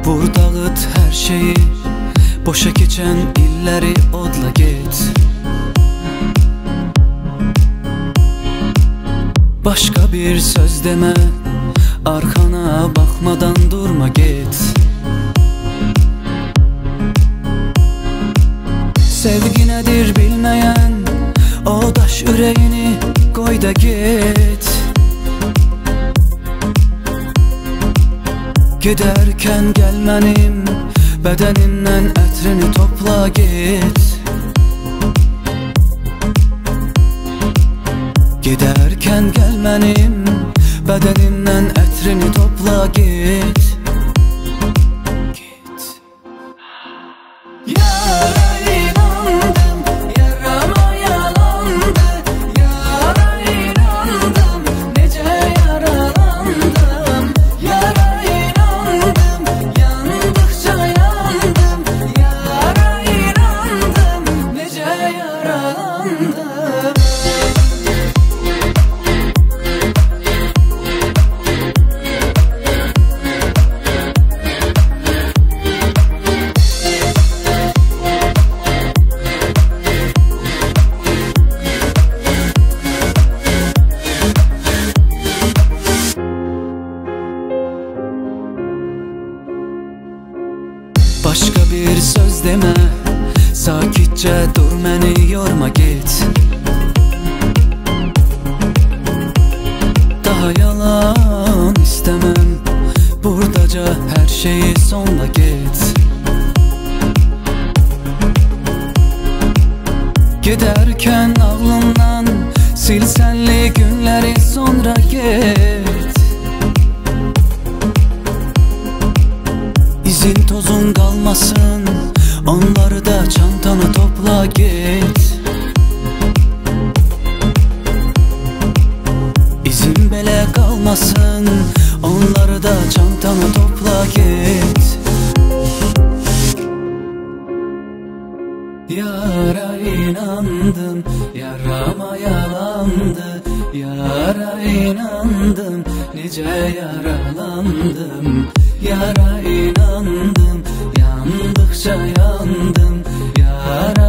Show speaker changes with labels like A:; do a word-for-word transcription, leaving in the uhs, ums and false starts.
A: Vur dağıt her şeyi, boşa geçen illeri odla git. Başka bir söz deme, arkana bakmadan durma git. Sevgi nedir bilmeyen, o daş yüreğini koy da git. Giderken gelmenim, bedeninden etrini topla git. Giderken gelmenim, bedeninden etrini topla git. Git. Yara inandım, yarama yalandı. Yara inandım, nece yaralandım. Yara inandım, yandıkça yandım. Yara inandım, nece yaralandım. Başka bir söz deme, sakitçe dur, beni yorma git. Daha yalan istemem, buradaca her şeyi sonla git. Giderken aklımdan sil senli günleri sonra git. İzin tozun kalmasın, onları da çantana topla git. İzin bile kalmasın, onları da çantana topla git. Yara inandım, yarama yalandı. Yara inandım, nice yaralandım. Yara inandım, yandıkça yandım. Yara